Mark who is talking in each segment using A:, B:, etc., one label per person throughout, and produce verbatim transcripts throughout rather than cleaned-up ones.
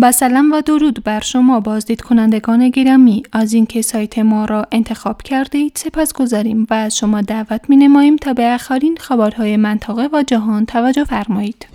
A: با سلام و درود بر شما بازدید کنندگان گرامی، از اینکه سایت ما را انتخاب کردید سپاسگزاریم و از شما دعوت می نماییم تا به آخرین خبرهای منطقه و جهان توجه فرمایید.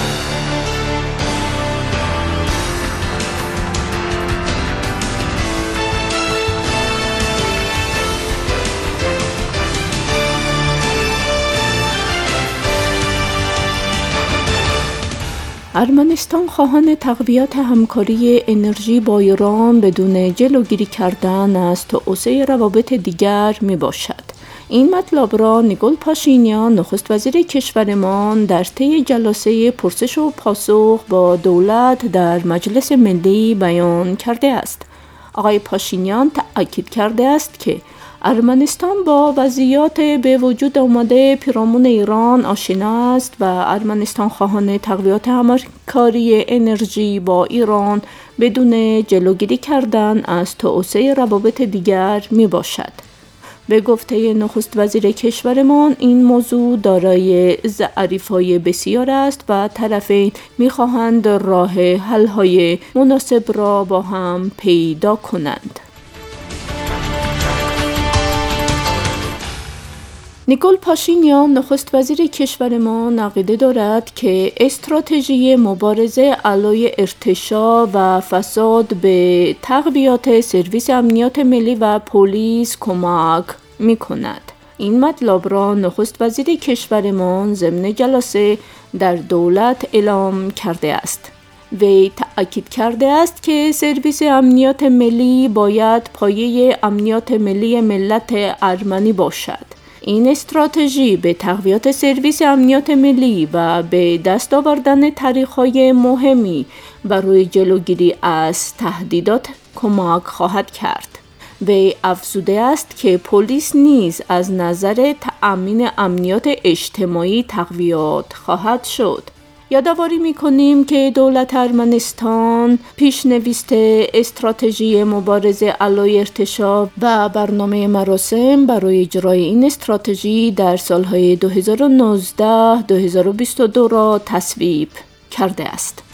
B: ارمنستان خواهان تقویت همکاری انرژی با ایران بدون جلوگیری کردن از توسعه روابط دیگر می باشد. این مطلب را نیکول پاشینیان نخست وزیر کشورمان در طی جلسه پرسش و پاسخ با دولت در مجلس ملی بیان کرده است. آقای پاشینیان تأکید کرده است که ارمنستان با وضعیت به وجود آمده پیرامون ایران آشنا است و ارمنستان خواهان تقویت همکاری انرژی با ایران بدون جلوگیری کردن از توسعه روابط دیگر می باشد. به گفته نخست وزیر کشورمان این موضوع دارای ظریف‌های بسیار است و طرفین می خواهند راه حل‌های مناسب را با هم پیدا کنند. نیکول پاشینیان نخست وزیر کشورمان عقیده دارد که استراتژی مبارزه علیه ارتشاء و فساد به تقویت سرویس امنیت ملی و پلیس کمک می کند. این مطلب را نخست وزیر کشورمان ضمن جلسه در دولت اعلام کرده است. وی تأکید کرده است که سرویس امنیت ملی باید پایه امنیت ملی ملت ارمنی باشد. این استراتژی به تقویت سرویس امنیت ملی و به دست آوردن طریق‌های مهمی برای جلوگیری از تهدیدات کمک خواهد کرد. وی افزوده است که پلیس نیز از نظر تأمین امنیت اجتماعی تقویت خواهد شد. یادآوری می‌کنیم که دولت ارمنستان پیشنویس استراتژی مبارزه علیه ارتشاء و برنامه مراسم برای اجرای این استراتژی در سالهای دو هزار و نوزده تا دو هزار و بیست و دو را تصویب کرده است.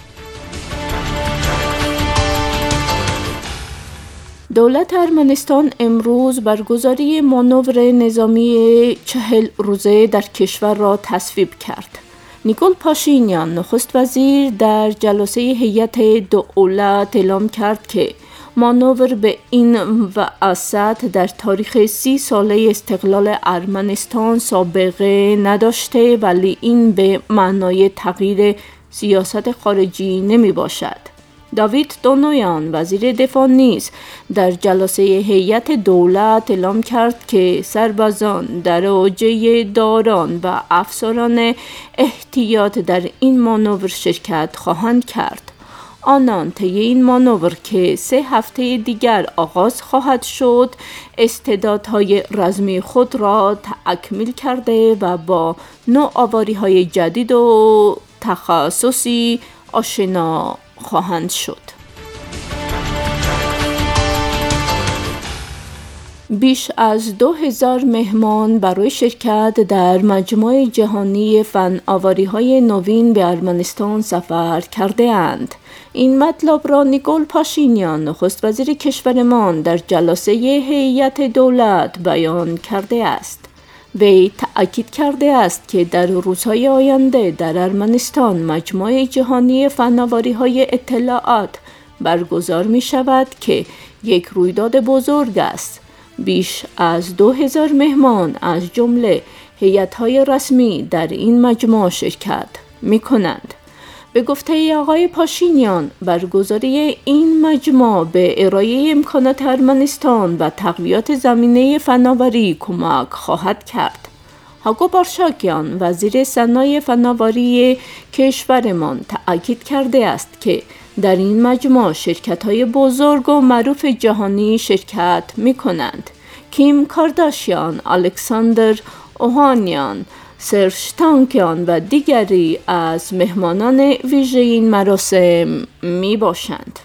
B: دولت ارمنستان امروز برگزاری مانور نظامی چهل روزه در کشور را تصویب کرد. نیکول پاشینیان نخست وزیر در جلسه هیئت دولت اعلام کرد که مانور به این واسط در تاریخ سی ساله استقلال ارمنستان سابقه نداشته، ولی این به معنای تغییر سیاست خارجی نمی باشد. داوید دونویان وزیر دفاع نیز در جلسه هیئت دولت اعلام کرد که سربازان درجه داران و افسران احتیاط در این مانور شرکت خواهند کرد. آنان طی این مانور که سه هفته دیگر آغاز خواهد شد استعدادهای رزمی خود را تکمیل کرده و با نوآوری‌های جدید و تخصصی آشنا خواهند شد. بیش از دو هزار مهمان برای شرکت در مجمع جهانی فناوری‌های نوین به ارمنستان سفر کرده اند. این مطلب را نیکول پاشینیان نخست وزیر کشورمان در جلسه هیئت دولت بیان کرده است. وی تأکید کرده است که در روزهای آینده در ارمنستان مجمع جهانی فناوری‌های اطلاعات برگزار می شود که یک رویداد بزرگ است. بیش از دو هزار مهمان از جمله هیئت‌های رسمی در این مجمع شرکت می کنند. به گفته آقای پاشینیان برگزاری این مجمع به ارائه امکانات ارمنستان و تقویت زمینه فناوری کمک خواهد کرد. هاگو بارشاکیان وزیر صنایع فناوری کشورمان تأکید کرده است که در این مجمع شرکت‌های بزرگ و معروف جهانی شرکت می‌کنند. کیم کارداشیان، الکساندر اوهانیان، سرژ تانکیان و دیگری از مهمانان ویژه این مراسم می باشند.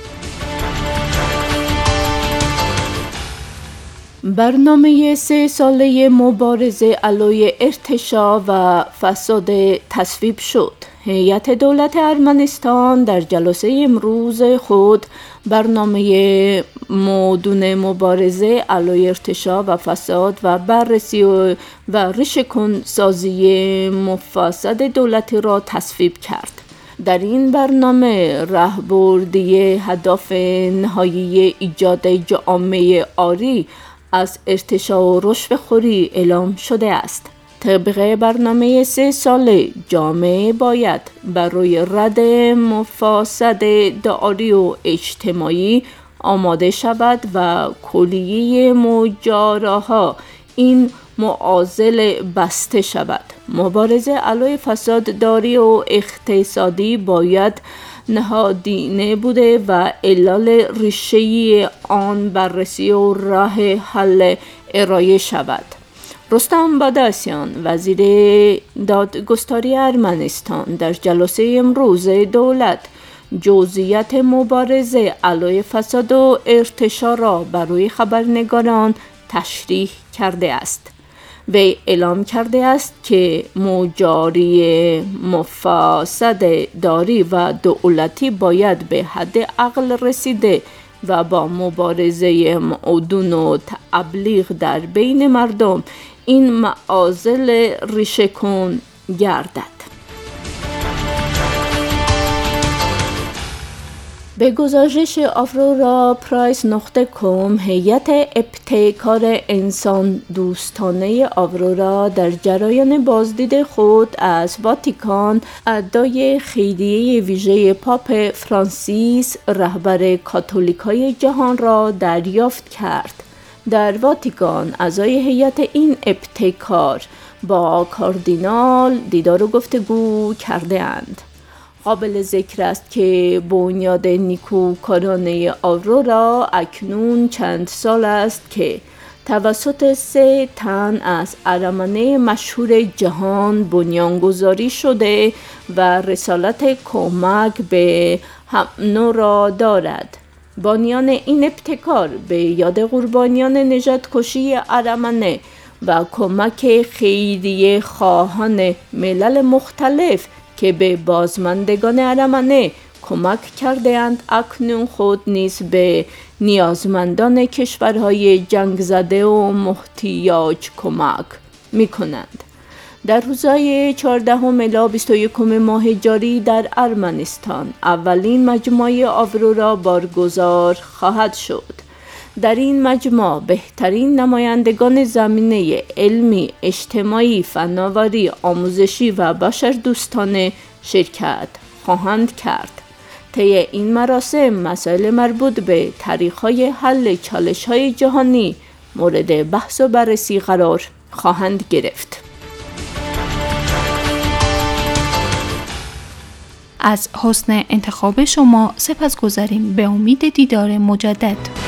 B: برنامه سه ساله مبارزه علیه ارتشاء و فساد تصویب شد. هیئت دولت ارمنستان در جلسه امروز خود برنامه مدون مبارزه علیه ارتشاء و فساد و بررسی و, و ریشه‌کن سازی مفاسد دولتی را تصویب کرد. در این برنامه راهبردی هدف نهایی ایجاد جامعه عاری از ارتشاء و رشوه‌خوری اعلام شده است. طبق برنامه سه ساله جامعه باید برای رد مفاسد داری و اجتماعی آماده شود و کلیه ماجراها این معضل بسته شود. مبارزه علیه فساد داری و اقتصادی باید نهادینه بوده و علل ریشه‌ای آن بررسی و راه حل ارائه شود. رستم باداسیان وزیر دادگستری ارمنستان در جلسه امروز دولت جزئیات مبارزه علیه فساد و ارتشاء را برای خبرنگاران تشریح کرده است. وی اعلام کرده است که مجاری مفاسد داری و دولتی باید به حد عقل رسیده و با مبارزه معدون و تبلیغ در بین مردم این معضل ریشه‌کن گردد. به گزارش آورورا پرایس نقطه کام، هیئت ابتکار انسان دوستانه آورورا در جریان بازدید خود از واتیکان ادای خیریه ویژه پاپ فرانسیس رهبر کاتولیکای جهان را دریافت کرد. در واتیکان اعضای هیئت این ابتکار با کاردینال دیدار و گفتگو کرده اند. قابل ذکر است که بنیاد نیکوکارانه آورورا اکنون چند سال است که توسط سه تن از ارمنه مشهور جهان بنیانگذاری شده و رسالت کمک به هم‌نوع را دارد. بانیان این ابتکار به یاد قربانیان نژاد کشی ارمنه و کمک خیریه خواهان ملل مختلف که به بازماندگان ارمنه کمک کرده اند اکنون خود نیز به نیازمندان کشورهای جنگ زده و محتاج کمک می کنند. در روزهای چهاردهم الی بیست و یکم ماه جاری در ارمنستان اولین مجمع آورورا برگزار خواهد شد. در این مجمع بهترین نمایندگان زمینه علمی، اجتماعی، فناوری، آموزشی و بشردوستانه شرکت خواهند کرد. طی این مراسم مسائل مربوط به طریق‌های حل چالش‌های جهانی مورد بحث و بررسی قرار خواهند گرفت.
A: از حسن انتخاب شما سپاسگزاریم. به امید دیدار مجدد.